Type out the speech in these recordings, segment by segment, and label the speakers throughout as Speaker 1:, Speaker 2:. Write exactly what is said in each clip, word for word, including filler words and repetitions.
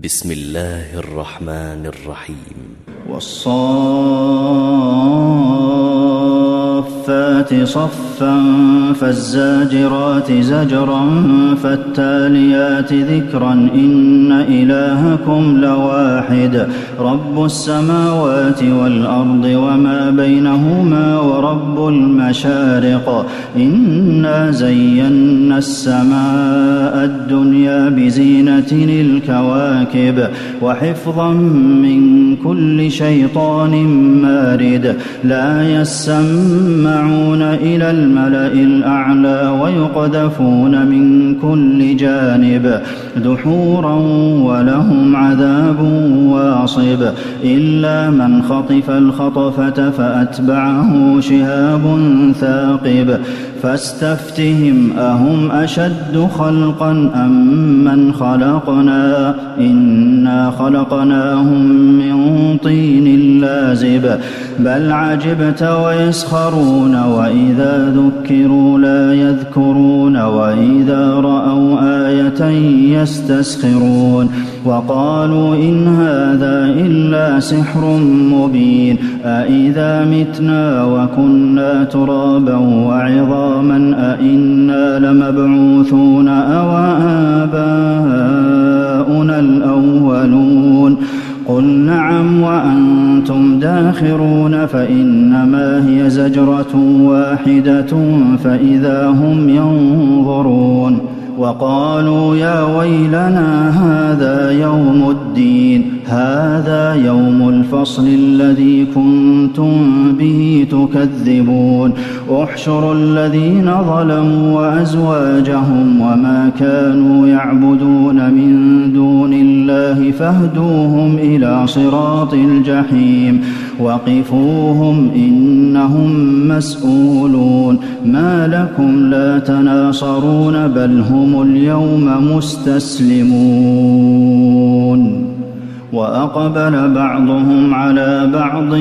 Speaker 1: بسم الله الرحمن الرحيم.
Speaker 2: والصافات صفا فالزاجرات زجرا فالتاليات ذكرا إن إلهكم لواحد رب السماوات والأرض وما بينهما ورب المشارق إنا زينا السماء الدنيا بزينة الكواكب وحفظا من كل شيطان مارد لا يسمعون إلى الملأ الأعلى ويقذفون من كل جانب دحورا ولهم عذاب واصب إلا من خطف الخطفة فأتبعه شهاب ثاقب فاستفتهم أهم أشد خلقا أم من خلقنا إنا خلقناهم من طين لازب بل عجبت ويسخرون وإذا ذكروا لا يذكرون وإذا رأوا آية يستسخرون وقالوا إن هذا إلا سحر مبين أإذا متنا وكنا ترابا وعظاما أإنا لمبعوثون أو آباؤنا الأولون قل نعم وأنتم داخرون فإنما هي زجرة واحدة فإذا هم ينظرون وقالوا يا ويلنا هذا يوم الدين هذا يوم الفصل الذي كنتم به تكذبون احشروا الذين ظلموا وأزواجهم وما كانوا يعبدون من دون الله فاهدوهم إلى صراط الجحيم وقفوهم إنهم مسؤولون ما لكم لا تناصرون بل هم اليوم مستسلمون وأقبل بعضهم على بعض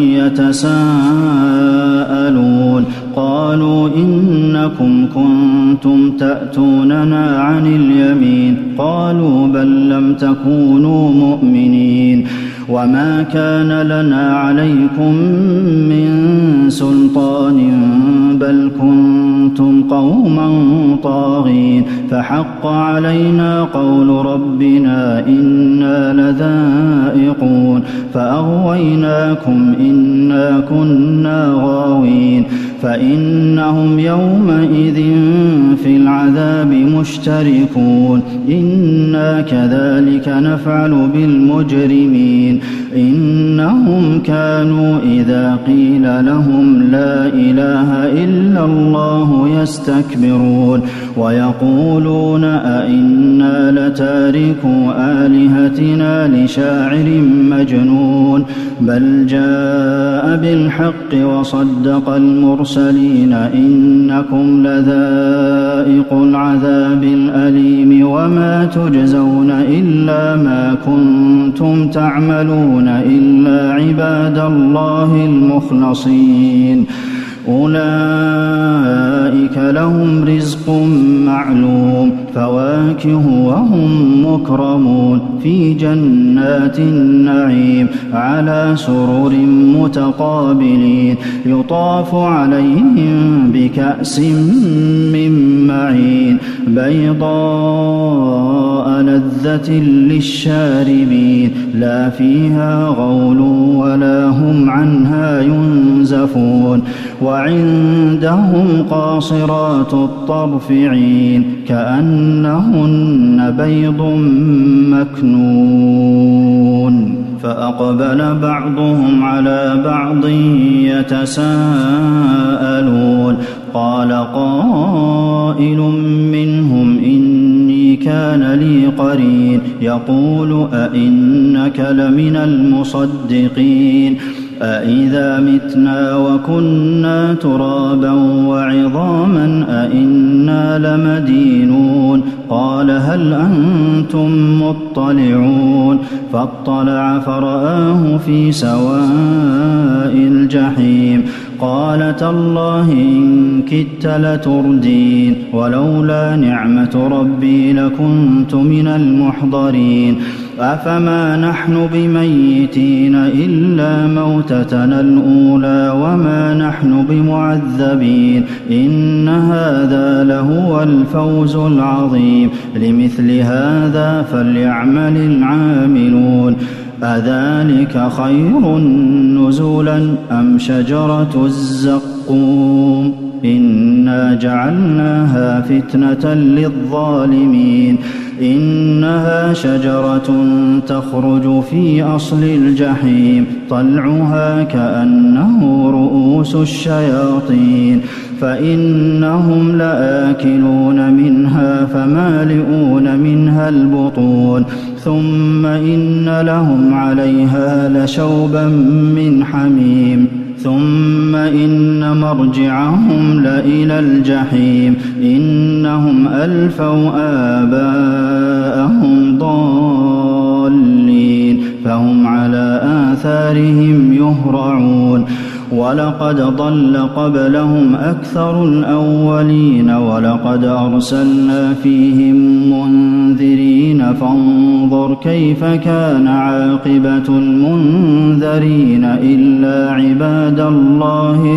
Speaker 2: يتساءلون قالوا إنكم كنتم تأتوننا عن اليمين قالوا بل لم تكونوا مؤمنين وما كان لنا عليكم من سلطان بل كنتم قوما طاغين فحق علينا قول ربنا إنا لذائقون فأغويناكم إنا كنا غاوين فإنهم يومئذ في العذاب مشتركون إنا كذلك نفعل بالمجرمين إنهم كانوا إذا قيل لهم لا إله إلا الله يستكبرون ويقولون أئنا لتاركو آلهتنا لشاعر مجنون بل جاء بالحق وصدق المرسلين إنكم لذائق العذاب الأليم وما تجزون إلا ما كنتم تعملون إلا عباد الله المخلصين أولئك لهم رزق معلوم فواكه وهم مكرمون في جنات النعيم على سرر متقابلين يطاف عليهم بكأس من معين بيضاء لذة للشاربين لا فيها غول ولا هم عنها ينزفون وعندهم قاصرات الطرف عين كأنهن بيض مكنون فأقبل بعضهم على بعض يتساءلون قال قائل منهم إني كان لي قرين يقول أئنك لمن المصدقين أإذا متنا وكنا ترابا وعظاما أإنا لمدينون قال هل أنتم مطلعون فاطلع فرآه في سواء الجحيم قال تالله إن كدت لتردين ولولا نعمة ربي لكنت من المحضرين أفما نحن بميتين إلا موتتنا الأولى وما نحن بمعذبين إن هذا لهو الفوز العظيم لمثل هذا فليعمل العاملون أذلك خير نزلا أم شجرة الزقوم إنا جعلناها فتنة للظالمين إنها شجرة تخرج في أصل الجحيم طلعها كأنه رؤوس الشياطين فإنهم لآكلون منها فمالئون منها البطون ثم إن لهم عليها لشوبا من حميم ثم إن مرجعهم لإلى الجحيم إنهم ألفوا آباءهم ضالين فهم على آثارهم يهرعون ولقد ضل قبلهم أكثر الأولين ولقد أرسلنا فيهم منذرين فانظر كيف كان عاقبة المنذرين إلا عباد الله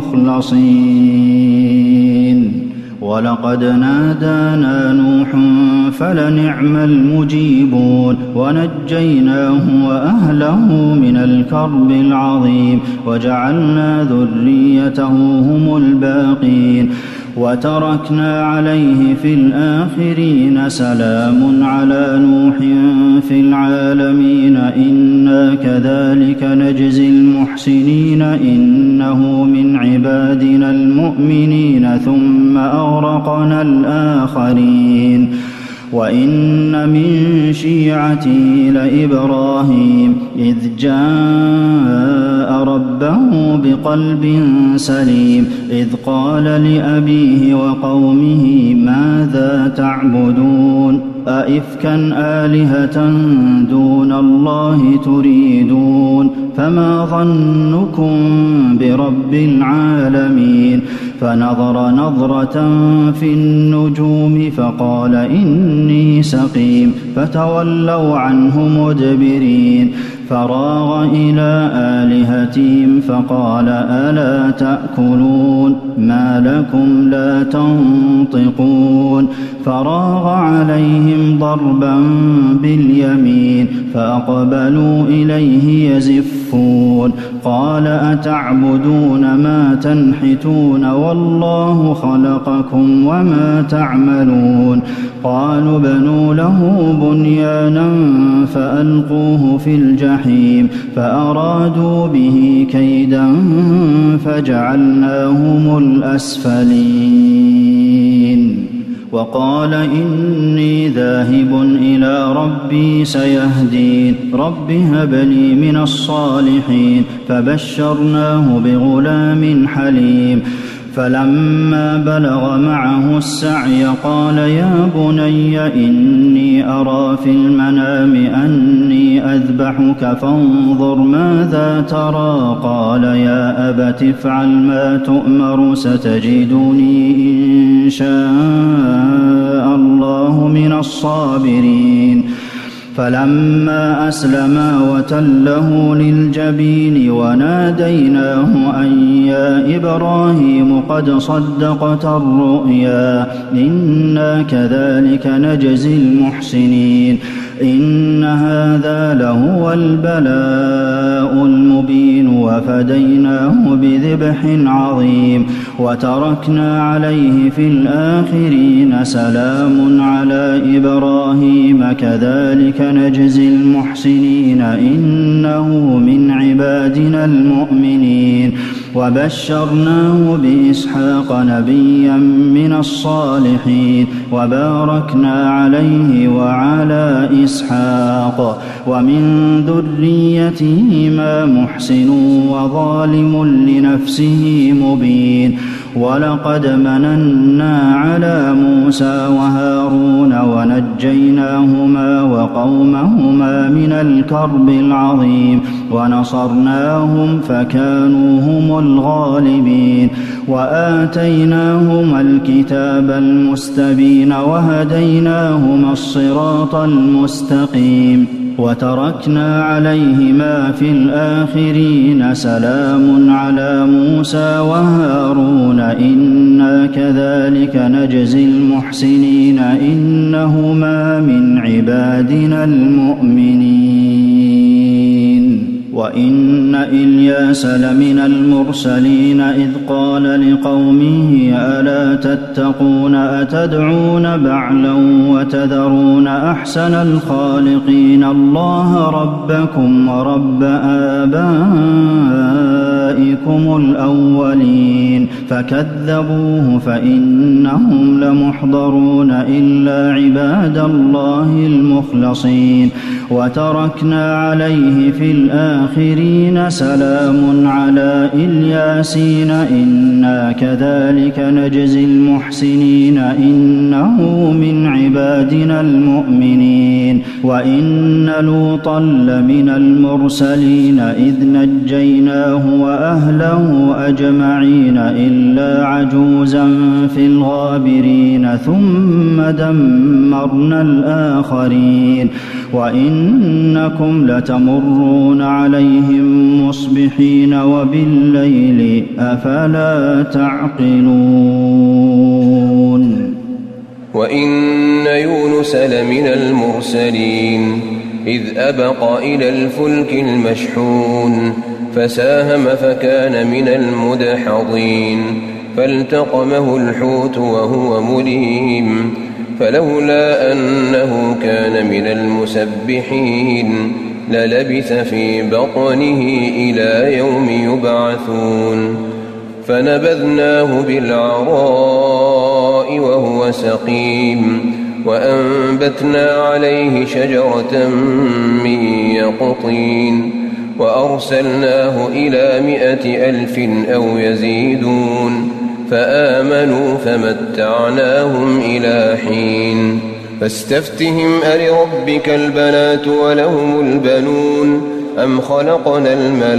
Speaker 2: المخلصين ولقد نادانا نوح فلنعم المجيبون ونجيناه وأهله من الكرب العظيم وجعلنا ذريته هم الباقين وتركنا عليه في الآخرين سلام على نوح في العالمين إنا كذلك نجزي المحسنين إنه من عبادنا المؤمنين ثم أغرقنا الآخرين وإن من شيعته لإبراهيم إذ جاء ربه بقلب سليم إذ قال لأبيه وقومه ماذا تعبدون أئفكا آلهة دون الله تريدون فما ظنكم برب العالمين فنظر نظرة في النجوم فقال إني سقيم فتولوا عنه مدبرين فراغ إلى آلهتهم فقال ألا تأكلون ما لكم لا تنطقون فراغ عليهم ضربا باليمين فأقبلوا إليه يزفون قال أتعبدون ما تنحتون والله خلقكم وما تعملون قالوا بنوا له بنيانا فألقوه في الجحيم فأرادوا به كيدا فجعلناهم الأسفلين وقال إني ذاهب إلى ربي سيهدين رب هب لي من الصالحين فبشرناه بغلام حليم فلما بلغ معه السعي قال يا بني إني أرى في المنام أني أذبحك فانظر ماذا ترى قال يا أبت افعل ما تؤمر ستجدني إن شاء الله من الصابرين فلما أسلما وتله للجبين وناديناه أن يا إبراهيم قد صدقت الرؤيا إنا كذلك نجزي المحسنين إن هذا لهو البلاء المبين وفديناه بذبح عظيم وتركنا عليه في الآخرين سلام على إبراهيم كذلك نجزي المحسنين إنه من عبادنا المؤمنين وبشرناه بإسحاق نبيا من الصالحين وباركنا عليه وعلى إسحاق ومن ذريتهما محسن وظالم لنفسه مبين ولقد مننا على موسى وهارون ونجيناهما وقومهما من الكرب العظيم ونصرناهم فكانوا هم الغالبين وآتيناهما الكتاب المستبين وهديناهما الصراط المستقيم وتركنا عليهما في الآخرين سلام على موسى وهارون إنا كذلك نجزي المحسنين إنهما من عبادنا المؤمنين وإن إلياس لمن المرسلين إذ قال لقومه ألا تتقون أتدعون بعلا وتذرون أحسن الخالقين الله ربكم ورب آبائكم الأولين فكذبوه فإنهم لمحضرون إلا عباد الله المخلصين وتركنا عليه في الآخرين سلام على الياسين إنا كذلك نجزي المحسنين إنه من عبادنا المؤمنين وإن لوطا لمن المرسلين إذ نجيناه وأهله أجمعين إلا عجوزا في الغابرين ثم دمرنا الآخرين وإنكم لتمرون عليهم مصبحين وبالليل أفلا تعقلون
Speaker 3: وإن يونس لمن المرسلين إذ أبق إلى الفلك المشحون فساهم فكان من المدحضين فالتقمه الحوت وهو مليم فلولا أنه كان من المسبحين للبث في بطنه إلى يوم يبعثون فنبذناه بالعراء وهو سقيم وأنبتنا عليه شجرة من يقطين وأرسلناه إلى مائة ألف أو يزيدون فآمنوا فمتعناهم إلى حين فاستفتهم ألربك البنات ولهم البنون أم خلقنا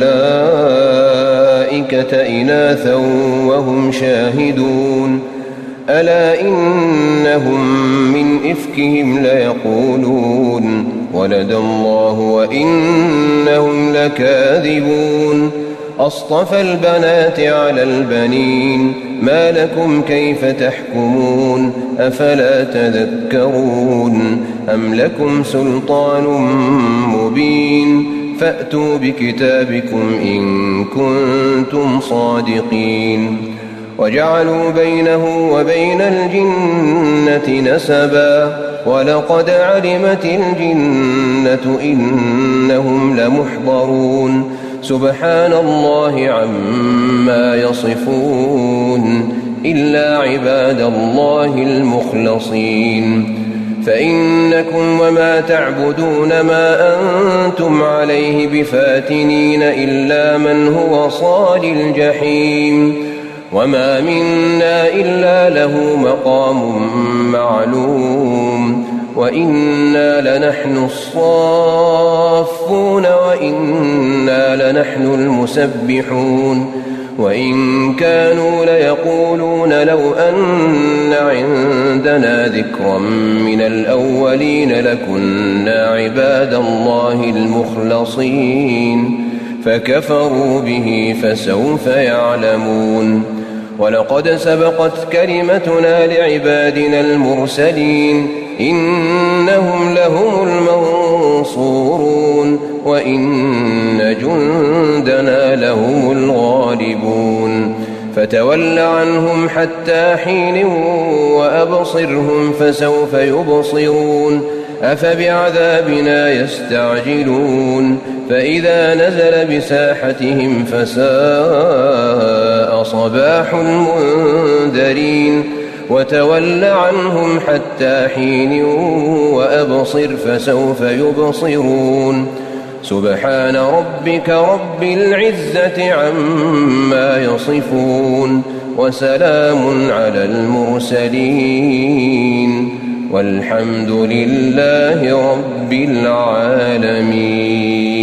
Speaker 3: الملائكة إناثا وهم شاهدون ألا إنهم من إفكهم ليقولون ولد الله وإنهم لكاذبون أصطفى البنات على البنين ما لكم كيف تحكمون أفلا تذكرون أم لكم سلطان مبين فأتوا بكتابكم إن كنتم صادقين وجعلوا بينه وبين الجنة نسبا ولقد علمت الجنة إنهم لمحضرون سبحان الله عما يصفون إلا عباد الله المخلصين فإنكم وما تعبدون ما أنتم عليه بفاتنين إلا من هو صال الجحيم وما منا إلا له مقام معلوم وإنا لنحن الصافون وإنا لنحن المسبحون وإن كانوا ليقولون لو أن عندنا ذكرا من الأولين لكنا عباد الله المخلصين فكفروا به فسوف يعلمون ولقد سبقت كلمتنا لعبادنا المرسلين إنهم لهم المنصورون وإن جندنا لهم الغالبون فتول عنهم حتى حين وأبصرهم فسوف يبصرون أفبعذابنا يستعجلون فإذا نزل بساحتهم فساء صباح المنذرين وتول عنهم حتى حين وأبصر فسوف يبصرون سبحان ربك رب العزة عما يصفون وسلام على المرسلين والحمد لله رب العالمين.